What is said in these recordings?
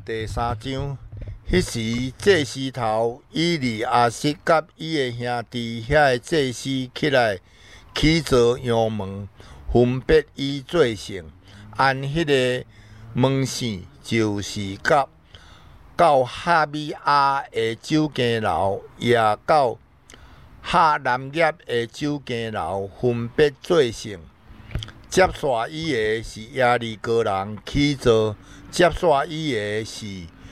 第3章，迄时祭司头以利亚实甲伊的兄弟遐个祭司起来起造羊门，分别以做圣。按迄个门线就是到哈米亚的酒羹楼，也到哈南叶的酒羹楼，分别做圣。接续伊的是耶利哥人起造，接续伊的是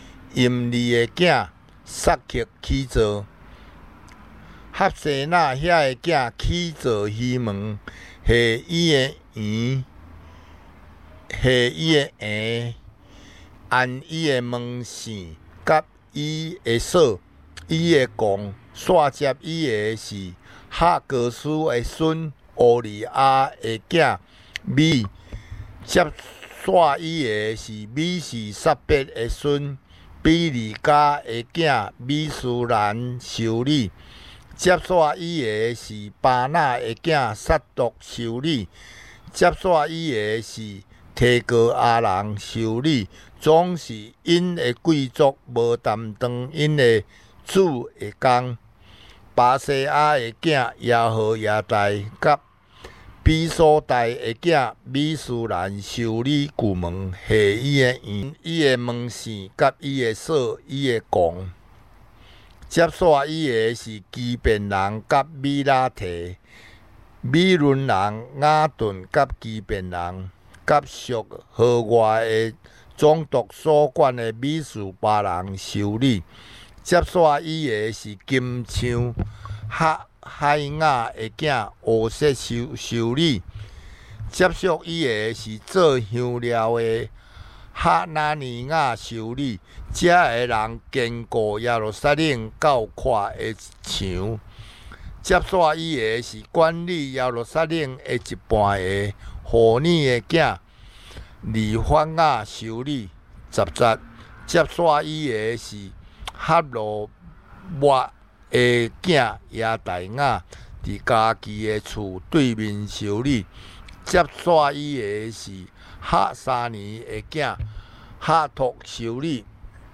임利的囝撒克起造，哈西那遐个囝起造希门，下伊的园，下伊的园，按伊的门线，甲伊的锁，伊的弓，煞接伊的是哈哥斯的孙乌利亚的囝米，接续伊的是米是撒别的孙比利家的囝米斯兰修理，接续伊的是巴纳的囝撒督修理，接续伊的是提哥阿人修理，总是因的贵族无担当因的主的工。巴西亚的囝耶和亚大，甲比所大的囝米斯兰修理旧门，下伊的园，伊的门线，甲伊的锁，伊的弓。接续伊的是基遍人甲米拉提，米伦人雅顿甲基遍人，甲属河外的总督所管的米斯巴人修理。接续伊的是金枪海雅的囝乌瑟修理，接续伊的是做香料的哈纳尼亚修理，遮个人坚固耶路撒冷较快的墙。接续伊的是管理耶路撒冷的一半的胡尼的囝利法亚修理10节。接续伊的是哈罗莫的囝亚大雅，伫家己的厝对面修理。接续伊的是哈沙尼的囝哈托修理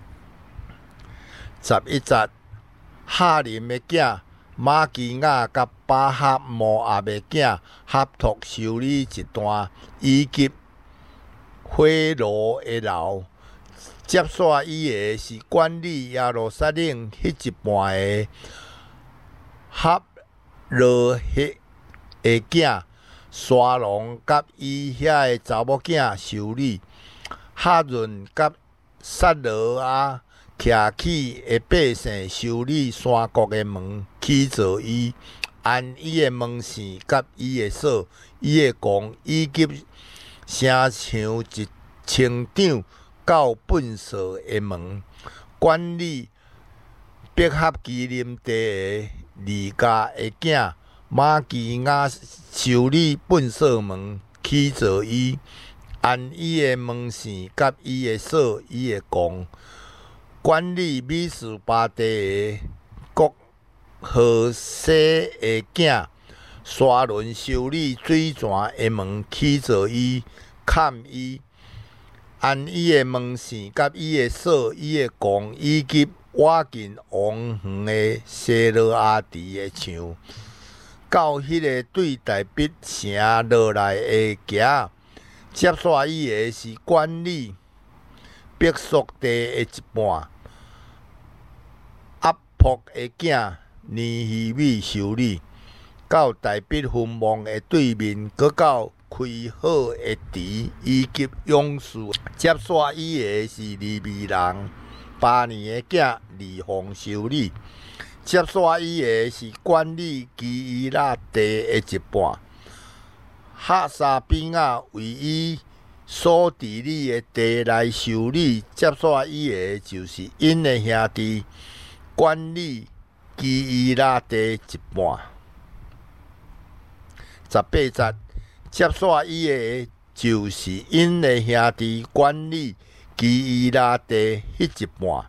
11节。哈林的囝马基亚甲巴哈摩亚的囝哈托修理一段，以及火炉的楼。接续伊的是管理耶路撒冷迄一半的哈罗赫的囝沙龙，甲伊遐个查某囝修理。哈润甲撒罗亚徛起的百姓修理山国的门，起造伊，按伊的门线，甲伊的锁，伊的弓，以及城墙一千丈到本所的门，管理伯合基林地的利家的囝马基亚修理本所门，起造伊，按伊的门线，甲伊的锁，伊的弓，管理米斯巴地的国何西的囝沙伦修理水泉的门，起造伊，砍伊，按伊的门线，甲伊的锁，伊的弓，以及瓦近王园的西罗阿迪的墙，到迄个对大毕城落来的街。接续伊的是管理伯属地的一半，阿卜的囝尼希米修理，到大毕坟墓的对面，搁到开好的池，以及勇士。接续伊的是利未人巴尼的囝利宏修理。接续伊的是管理基伊拉地的一半，哈沙比亚为伊所治理的地来修理。接续伊的就是因的兄弟管理基伊拉地一半。18节。接续伊的就是因的兄弟管理基伊拉地迄一半。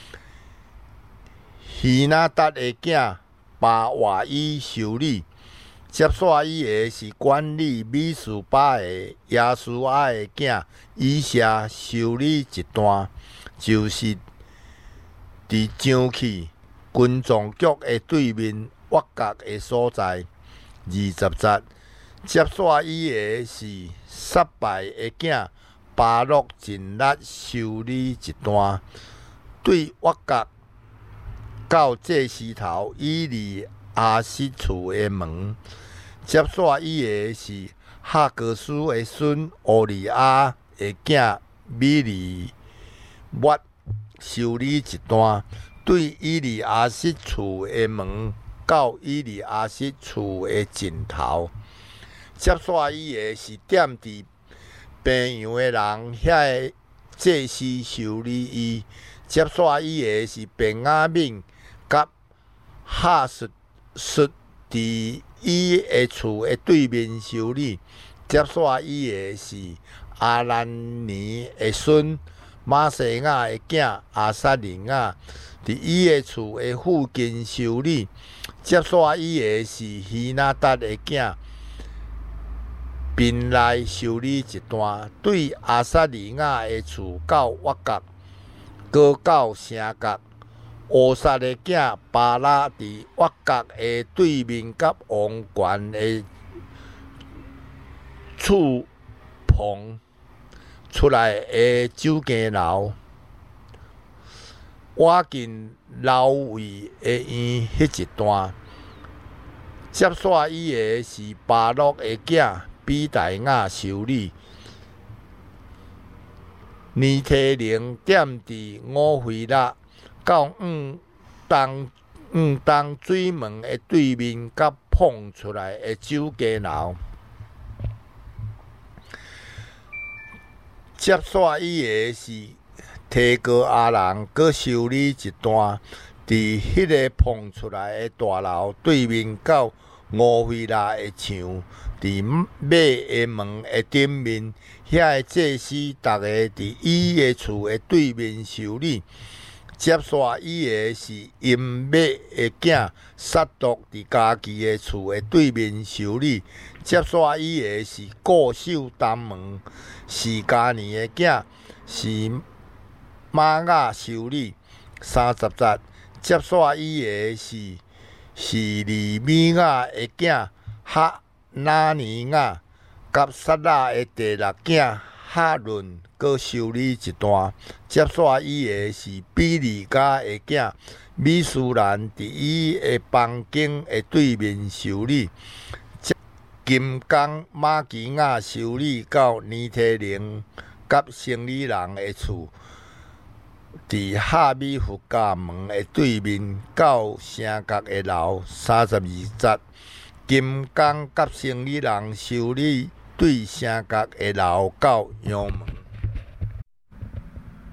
希那达的囝巴瓦伊修理。接续伊的是管理米斯巴的耶稣亚的囝以下修理一段。 就是伫上去军总局的对面挖角的所在。20节，接续伊的是失败的囝巴洛尽力修理一段，对挖角到祭司头以利亚实厝的门。接续伊的是哈格斯的孙乌利亚的囝米利约修理一段，对以利亚实厝的门到以利亚实厝的尽头。接续伊的是踮伫病阳的人遐个祭司修理伊。接续伊的是便雅悯甲哈述伫伊的厝的对面修理。接续伊的是阿兰尼的孙马西亚的囝阿撒利亚，伫伊的厝的附近修理。接续伊的是希纳达的囝宾来修理一段，对阿撒利亚的厝到挖角，过到城角。乌撒的囝巴拉伫挖角的对面，甲王权的厝棚出来的酒家楼，挖进楼位的院迄一段。接续伊的是巴洛的囝比大雅修理。尼提灵踮伫五回勒到东水门的对面，甲捧出来的酒家楼。接续伊的是提哥阿人，佮修理一段，伫迄个捧出来的大楼对面，到五回勒的墙，伫马的门的顶面，遐个祭司逐个伫伊的厝的对面修理。接续伊的是因马的囝撒督伫家己的厝的对面修理。接续伊的是固守东门是加年的囝是玛雅修理。30节，接续伊的是利米亚的囝哈纳尼亚，甲撒拉的第六囝哈伦，佮修理一段。接续伊的是比利家的囝米苏兰，伫伊的房间的对面修理。金刚马基亚修理到尼提灵甲生理人的厝，伫哈米福家门的对面，到城角的楼。32节，金刚甲生理人修理对城角的楼到阳门。